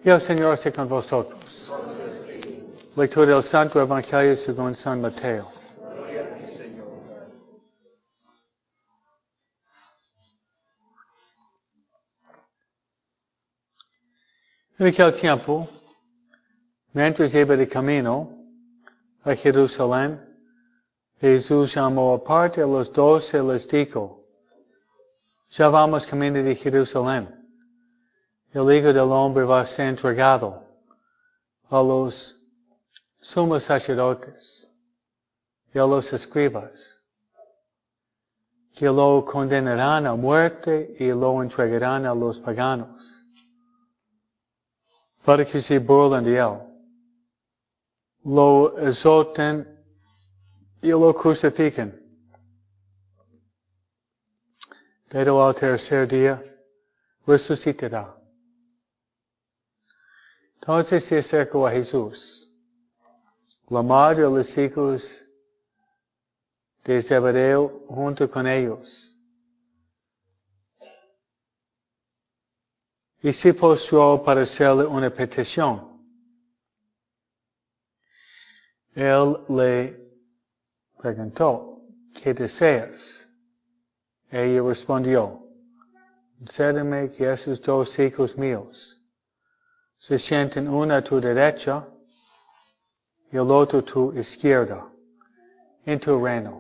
Y el Señor esté con vosotros. Lectura del Santo Evangelio según San Mateo. En aquel tiempo, mientras iba de camino a Jerusalén, Jesús llamó aparte a los 12 y les dijo: ya vamos camino de Jerusalén. El Hijo del Hombre va a ser entregado a los sumos sacerdotes y a los escribas, que lo condenarán a muerte y lo entregarán a los paganos, para que se burlen de él, lo azoten y lo crucifiquen. Pero al tercer día resucitará. Entonces se acercó a Jesús, la madre de los hijos de Zebedeo junto con ellos, y se postró para hacerle una petición. Él le preguntó: ¿qué deseas? Ella respondió: concédeme que esos 2 hijos míos se sienten uno a tu derecha y el otro a tu izquierda, en tu reino.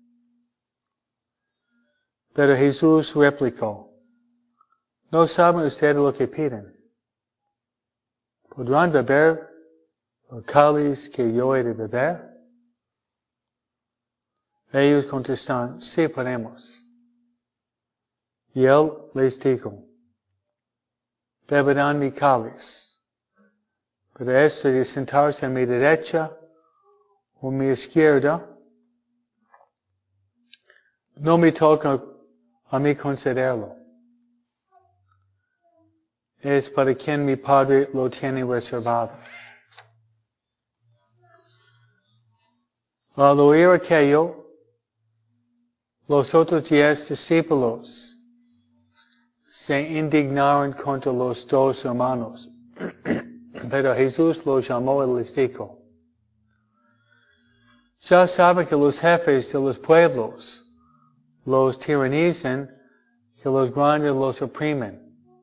Pero Jesús replicó: ¿no saben ustedes lo que piden? ¿Podrán beber el cáliz que yo he de beber? Ellos contestaron: sí, podemos. Y él les dijo: beberán mi cáliz, pero esto de sentarse a mi derecha o mi izquierda, no me toca a mí concederlo. Es para quien mi Padre lo tiene reservado. Al oír aquello, los otros 10 discípulos se indignaron contra los 2 hermanos. Pero Jesús los llamó y les dijo: ya saben que los jefes de los pueblos los tiranizan, que los grandes los oprimen.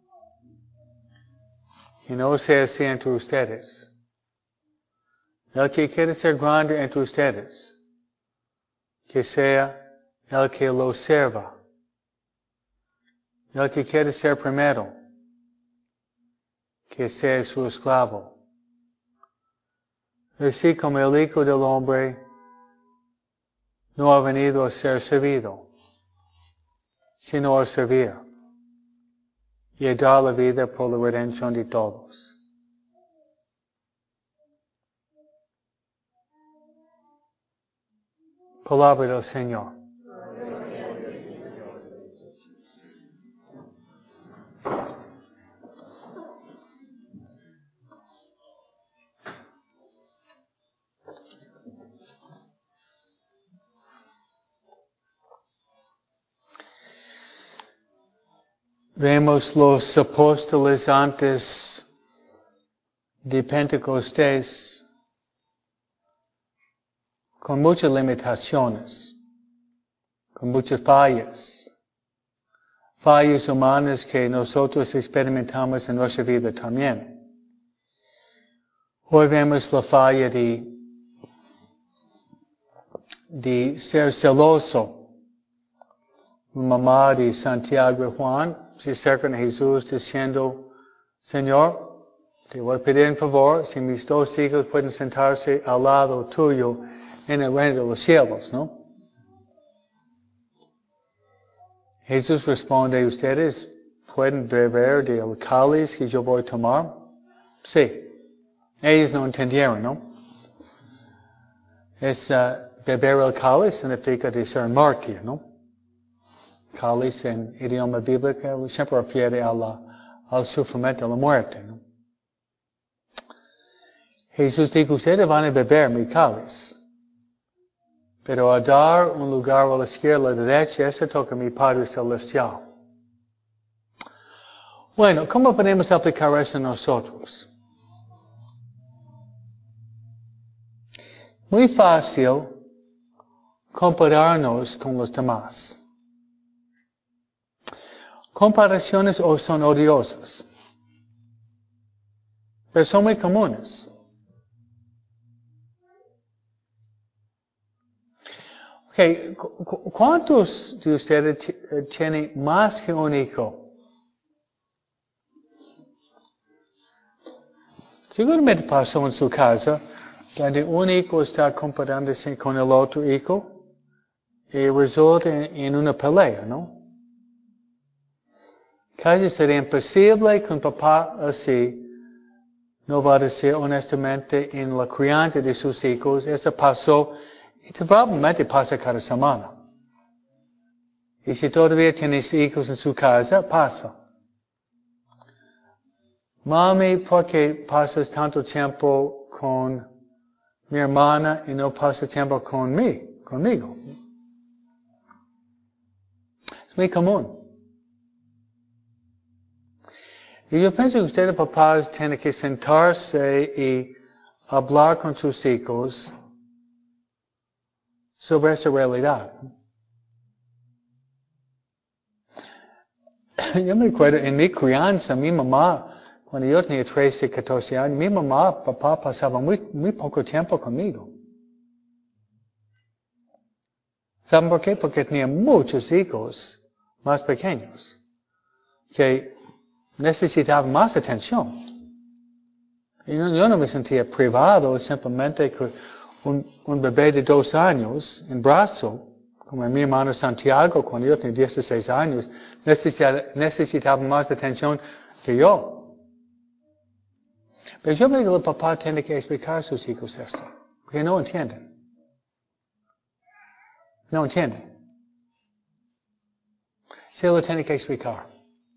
Y no sea así entre ustedes. El que quiere ser grande entre ustedes, que sea el que los sirva. El que quiere ser primero, que sea su esclavo. Así como el Hijo del Hombre no ha venido a ser servido, sino a servir y a dar la vida por la redención de todos. Palabra del Señor. Vemos los apóstoles antes de Pentecostés con muchas limitaciones, con muchas fallas humanas que nosotros experimentamos en nuestra vida también. Hoy vemos la falla de ser celoso. Mamá de Santiago y Juan se acercan a Jesús diciendo: Señor, te voy a pedir un favor, si mis 2 hijos pueden sentarse al lado tuyo en el reino de los cielos, ¿no? Jesús responde: ¿ustedes pueden beber del cáliz que yo voy a tomar? Sí. Ellos no entendieron, ¿no? Beber el cáliz significa de ser mártir, ¿no? Cáliz en idioma bíblico siempre refiere al sufrimiento, a la muerte, ¿no? Jesús dijo: ustedes van a beber mi cáliz, pero a dar un lugar a la izquierda, a la derecha, eso toca mi Padre Celestial. Bueno, ¿cómo podemos aplicar eso nosotros? Muy fácil compararnos con los demás. Comparaciones son odiosas, pero son muy comunes. Okay, ¿cuántos de ustedes tienen más que un hijo? Seguramente pasó en su casa, donde un hijo está comparándose con el otro hijo y resulta en una pelea, ¿no? Casi sería imposible que un papá así no va a decir honestamente en la crianza de sus hijos. Eso pasó y probablemente pasa cada semana. Y si todavía tienes hijos en su casa, pasa. Mami, ¿por qué pasas tanto tiempo con mi hermana y no pasas tiempo conmigo? Es muy común. Y yo pienso que ustedes, papás, tienen que sentarse y hablar con sus hijos sobre esa realidad. Yo me acuerdo, en mi crianza, mi mamá, cuando yo tenía 13, 14 años, mi mamá, papá pasaban muy poco tiempo conmigo. ¿Saben por qué? Porque tenía muchos hijos más pequeños que necesitaban más atención. Y yo no me sentía privado simplemente con un bebé de 2 años en brazo, como mi hermano Santiago, cuando yo tenía 16 años, necesitaba más atención que yo. Pero yo veo que el papá tiene que explicar a sus hijos esto, porque no entienden. No entienden. Se lo tiene que explicar.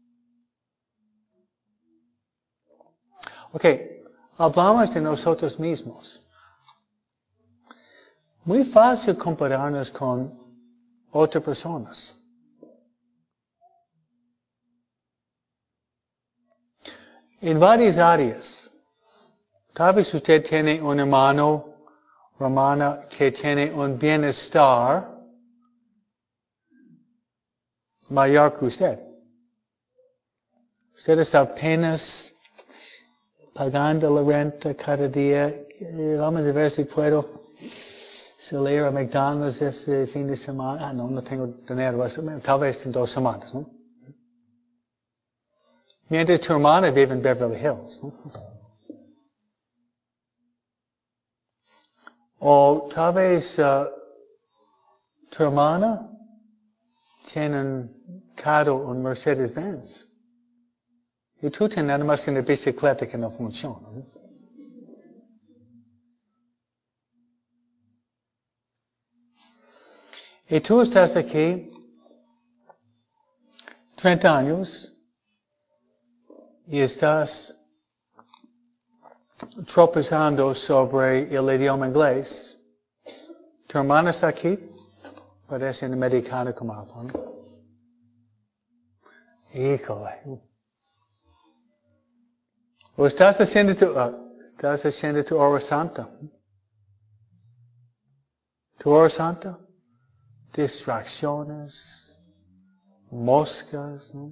Ok, hablamos de nosotros mismos. Muy fácil compararnos con otras personas. En varias áreas. Tal vez usted tiene un hermano o hermana que tiene un bienestar mayor que usted. Usted está apenas pagando la renta cada día. Vamos a ver si puedo salir a McDonald's este fin de semana. No tengo dinero. Tal vez en 2 semanas, ¿no? Mientras tu hermana vive en Beverly Hills, ¿no? O tal vez tu hermana tiene un carro, un Mercedes-Benz. Y tú tienes nada más que una bicicleta que no funciona, ¿no? Y tú estás aquí 30 años y estás tropezando sobre el idioma inglés. Tu hermana está aquí, parece un americano como habla, ¿no? Híjole. O estás haciendo tu hora santa. Tu hora santa. Distracciones. Moscas, ¿no?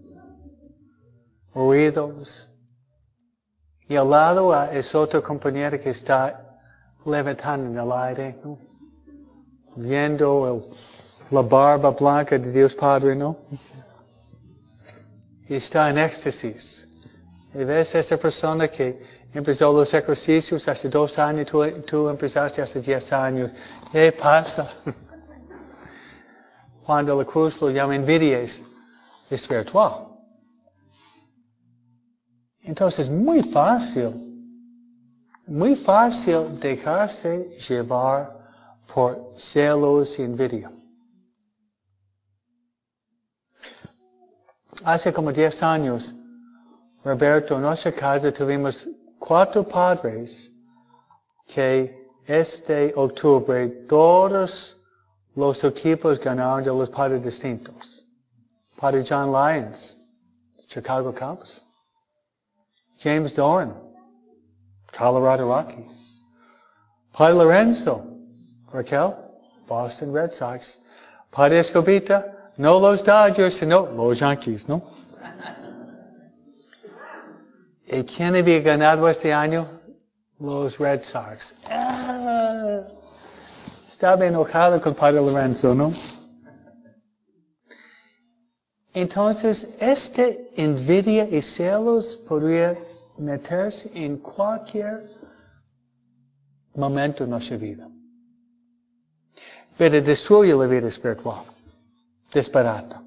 Ruidos. Y al lado es otro compañero que está levantando en el aire, ¿no? Viendo la barba blanca de Dios Padre, ¿no? Y está en éxtasis. Y ves esa persona que empezó los ejercicios hace 2 años, tú empezaste hace 10 años. ¿Qué pasa? Juan de la Cruz lo llama envidia espiritual. Entonces es muy fácil dejarse llevar por celos y envidia. Hace como 10 años, Roberto, en nuestra casa tuvimos 4 padres que este octubre todos los equipos ganaron de los padres distintos. Padre John Lyons, Chicago Cubs. James Doran, Colorado Rockies. Padre Lorenzo, Raquel, Boston Red Sox. Padre Escobita, no los Dodgers, sino los Yankees, ¿no? ¿Y quién había ganado este año? Los Red Sox. Estaba enojado con Padre Lorenzo, ¿no? Entonces, envidia y celos podría meterse en cualquier momento de nuestra vida. Pero destruye la vida espiritual. Desbarata.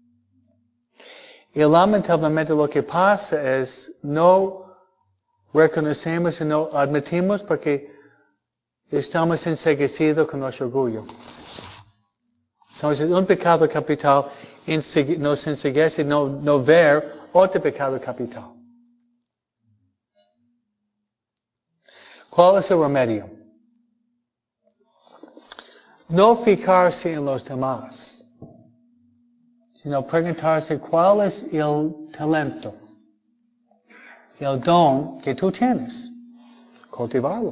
Y lamentablemente lo que pasa es no reconocemos y no admitimos porque estamos enseguecidos con nuestro orgullo. Entonces, un pecado capital nos enseguece no ver otro pecado capital. ¿Cuál es el remedio? No fijarse en los demás, sino preguntarse cuál es el talento, el don que tú tienes. Cultivarlo.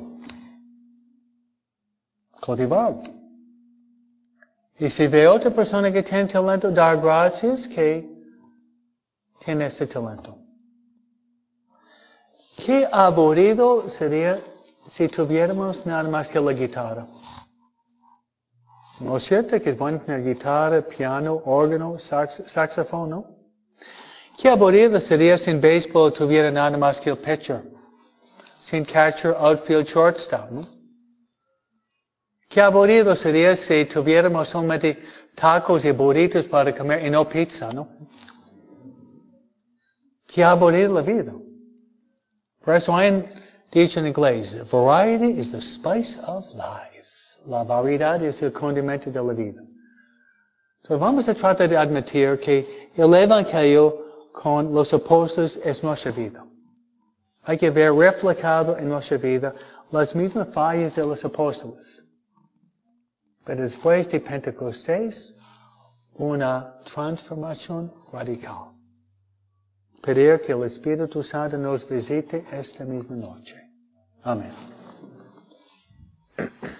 Y si ve otra persona que tiene talento, dar gracias que tiene ese talento. Qué aburrido sería si tuviéramos nada más que la guitarra. ¿No es cierto que es bueno tener guitarra, piano, órgano, saxofón, no? Qué aburrido sería si en béisbol tuviera nada más que el pitcher, sin catcher, outfield, shortstop, ¿no? Qué aburrido sería si tuviéramos solamente tacos y burritos para comer y no pizza, ¿no? Qué aburrida la vida. Por eso hay dicho en inglés, variety is the spice of life. La variedad es el condimento de la vida. Entonces vamos a tratar de admitir que el Evangelio con los apóstoles es nuestra vida. Hay que ver reflejado en nuestra vida las mismas fallas de los apóstoles. Pero después de Pentecostés, una transformación radical. Pedir que el Espíritu Santo nos visite esta misma noche. Amén.